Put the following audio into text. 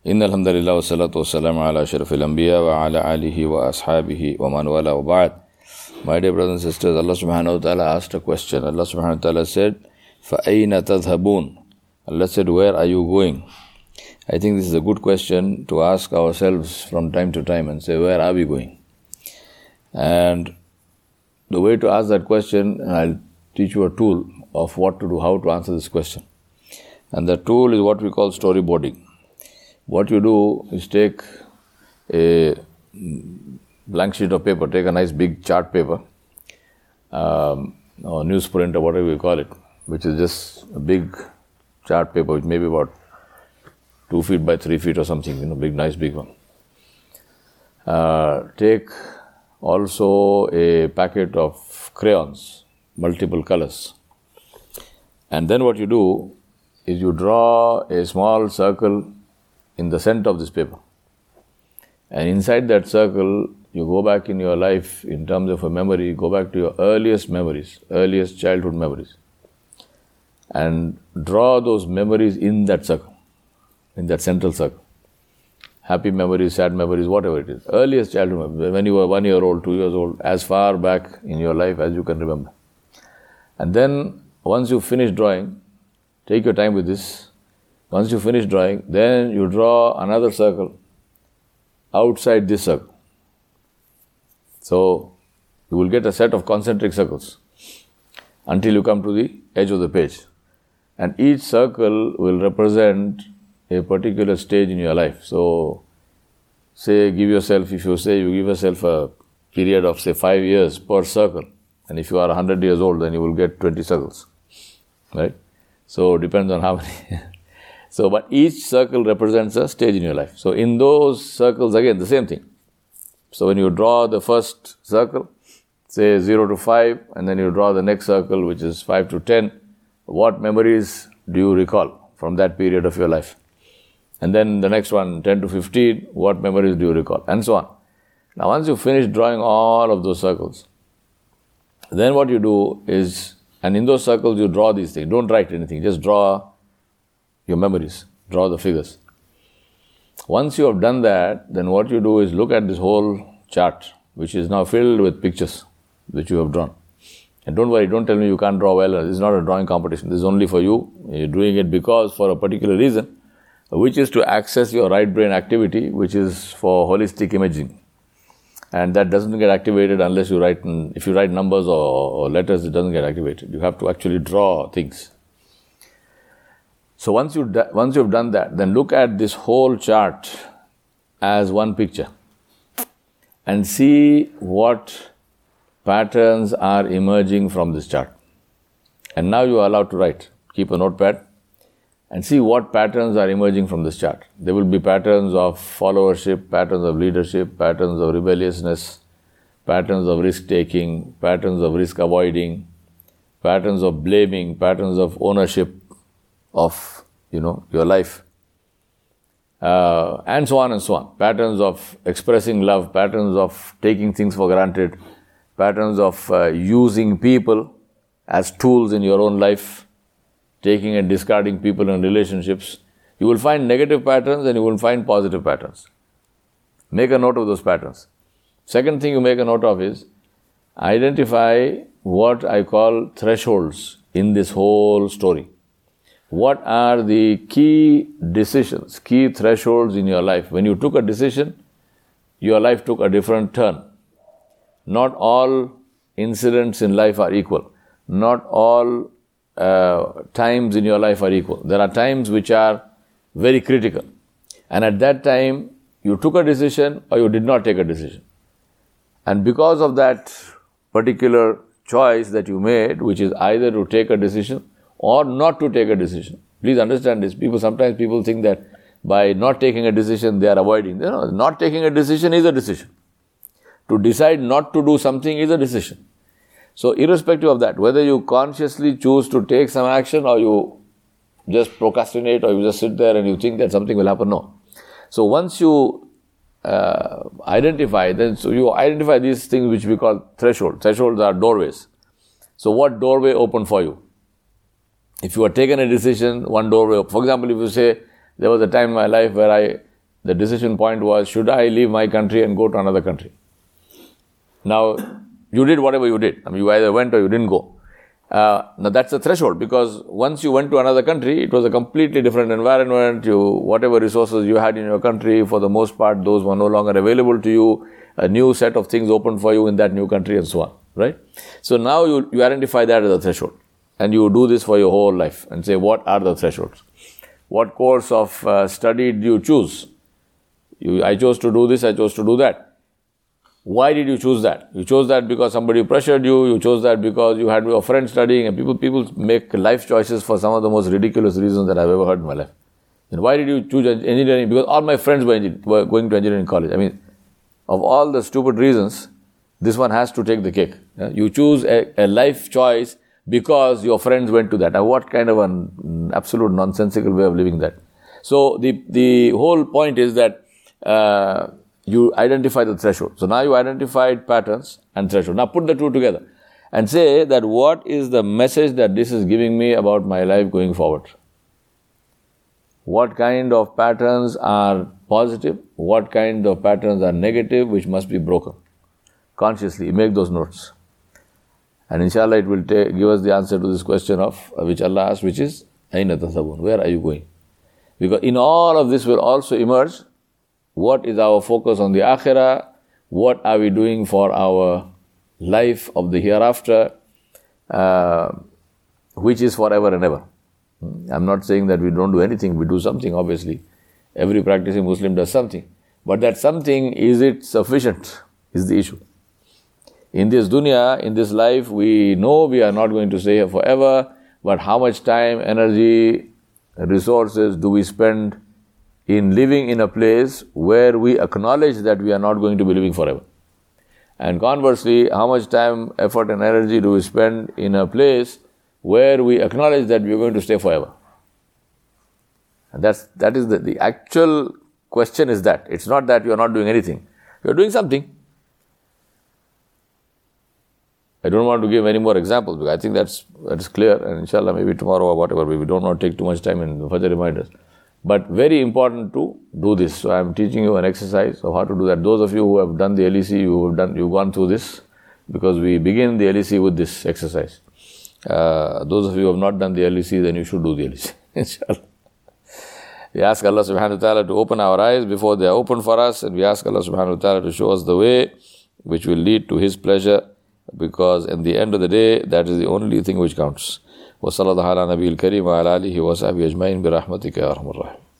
إن الحمد لله والصلاة والسلام على أشرف الأنبياء وعلى آله وأصحابه ومن والاه وبعد. My dear brothers and sisters, Allah subhanahu wa ta'ala asked a question. Allah subhanahu wa ta'ala said, فَأَيْنَ تَذْهَبُونَ? Allah said, where are you going? I think this is a good question to ask ourselves from time to time and say, where are we going? And the way to ask that question, I'll teach you a tool of what to do, how to answer this question. And the tool is what we call storyboarding. What you do is take a blank sheet of paper, take a nice big chart paper, or newsprint or whatever you call it, which is just a big chart paper, which may be about 2 feet by 3 feet or something, big, nice big one. Take also a packet of crayons, multiple colors. And then what you do is you draw a small circle in the center of this paper. And inside that circle, you go back in your life in terms of a memory, go back to your earliest memories, earliest childhood memories. And draw those memories in that circle, in that central circle. Happy memories, sad memories, whatever it is. Earliest childhood memories, when you were 1 year old, 2 years old, as far back in your life as you can remember. And then, once you finish drawing, take your time with this. Once you finish drawing, then you draw another circle outside this circle. So, you will get a set of concentric circles until you come to the edge of the page. And each circle will represent a particular stage in your life. So, if you give yourself a period of 5 years per circle, and if you are 100 years old, then you will get 20 circles, right? So, depends on how many. But each circle represents a stage in your life. So, in those circles, again, the same thing. So, when you draw the first circle, say 0 to 5, and then you draw the next circle, which is 5 to 10, what memories do you recall from that period of your life? And then the next one, 10 to 15, what memories do you recall? And so on. Now, once you finish drawing all of those circles, then what you do is, and in those circles you draw these things. Don't write anything, just draw your memories, draw the figures. Once you have done that, then what you do is look at this whole chart, which is now filled with pictures which you have drawn. And don't worry, don't tell me you can't draw well. This is not a drawing competition. This is only for you. You're doing it because for a particular reason, which is to access your right brain activity, which is for holistic imaging. And that doesn't get activated unless you write, if you write numbers or letters, it doesn't get activated. You have to actually draw things. So once you've done that, then look at this whole chart as one picture and see what patterns are emerging from this chart. And now you are allowed to write. Keep a notepad and see what patterns are emerging from this chart. There will be patterns of followership, patterns of leadership, patterns of rebelliousness, patterns of risk-taking, patterns of risk-avoiding, patterns of blaming, patterns of ownership of, your life, and so on and so on. Patterns of expressing love, patterns of taking things for granted, patterns of using people as tools in your own life, taking and discarding people in relationships. You will find negative patterns and you will find positive patterns. Make a note of those patterns. Second thing you make a note of is identify what I call thresholds in this whole story. What are the key decisions, key thresholds in your life? When you took a decision, your life took a different turn. Not all incidents in life are equal. Not all times in your life are equal. There are times which are very critical. And at that time, you took a decision or you did not take a decision. And because of that particular choice that you made, which is either to take a decision or not to take a decision. Please understand this. Sometimes people think that by not taking a decision, they are avoiding. No, not taking a decision is a decision. To decide not to do something is a decision. So irrespective of that, whether you consciously choose to take some action or you just procrastinate or you just sit there and you think that something will happen, no. So once you identify these things which we call thresholds. Thresholds are doorways. So what doorway opened for you? If you had taken a decision, one doorway, for example, if you say, there was a time in my life where the decision point was, should I leave my country and go to another country? Now, you did whatever you did. I mean, you either went or you didn't go. Now, that's the threshold, because once you went to another country, it was a completely different environment. Whatever resources you had in your country, for the most part, those were no longer available to you. A new set of things opened for you in that new country and so on, right? So now you identify that as a threshold, and you do this for your whole life and say, what are the thresholds? What course of study did you choose? I chose to do this, I chose to do that. Why did you choose that? You chose that because somebody pressured you. You chose that because you had your friend studying. And people make life choices for some of the most ridiculous reasons that I've ever heard in my life. And why did you choose engineering? Because all my friends were going to engineering college. I mean, of all the stupid reasons, this one has to take the cake. You choose a life choice because your friends went to that. Now, what kind of an absolute nonsensical way of living that? So the whole point is that you identify the threshold. So now you identified patterns and threshold. Now put the two together and say that what is the message that this is giving me about my life going forward? What kind of patterns are positive? What kind of patterns are negative, which must be broken? Consciously, make those notes. And inshallah, it will give us the answer to this question of which Allah asked, which is, Aina tasabun? Where are you going? Because in all of this will also emerge, what is our focus on the akhirah? What are we doing for our life of the hereafter, which is forever and ever? I'm not saying that we don't do anything. We do something, obviously. Every practicing Muslim does something. But that something, is it sufficient, is the issue. In this dunya, in this life, we know we are not going to stay here forever, but how much time, energy, resources do we spend in living in a place where we acknowledge that we are not going to be living forever? And conversely, how much time, effort and energy do we spend in a place where we acknowledge that we are going to stay forever? And that is the actual question is that. It's not that you are not doing anything. You are doing something. I don't want to give any more examples because I think that is clear, and inshallah maybe tomorrow or whatever, we don't want to take too much time in the Fajr reminders. But very important to do this. So I am teaching you an exercise of how to do that. Those of you who have done the LEC, you've gone through this, because we begin the LEC with this exercise. Those of you who have not done the LEC, then you should do the LEC, inshallah. We ask Allah subhanahu wa ta'ala to open our eyes before they are open for us, and we ask Allah subhanahu wa ta'ala to show us the way which will lead to His pleasure, because in the end of the day, that is the only thing which counts. وصلى الله على نبي الكريم وعلى آله وصحبه أجمعين برحمتك يا أرحم الراحمين.